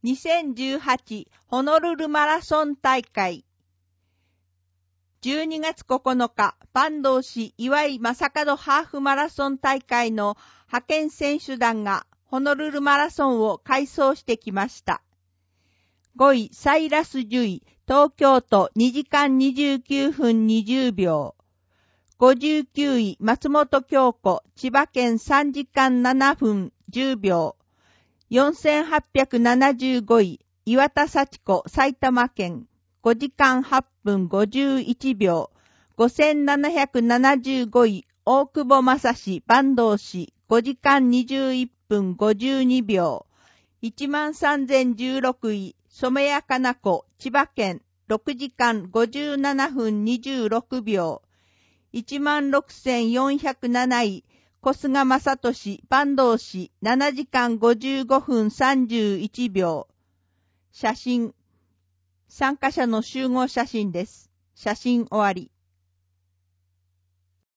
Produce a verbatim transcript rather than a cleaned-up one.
にせんじゅうはちホノルルマラソン大会。じゅうにがつここのか、坂東市岩井正門ハーフマラソン大会の派遣選手団がホノルルマラソンを快走してきました。ごい、サイラス・ジュイ、東京都にじかんにじゅうきゅうふんにじゅうびょう。ごじゅうきゅうい、松本京子、千葉県さんじかんななふんじゅうびょう。よんせんはっぴゃくななじゅうごい、岩田幸子、埼玉県、ごじかんはっぷんごじゅういちびょう。ごせんななひゃくななじゅうごい、大久保正史、坂東市、ごじかんにじゅういっぷんごじゅうにびょう。いちまんさんぜんじゅうろくい、染谷かな子、千葉県、ろくじかんごじゅうななふんにじゅうろくびょう。いちまんろくせんよんひゃくなない、小菅正俊、坂東市、ななじかんごじゅうごふんさんじゅういちびょう。写真。参加者の集合写真です。写真終わり。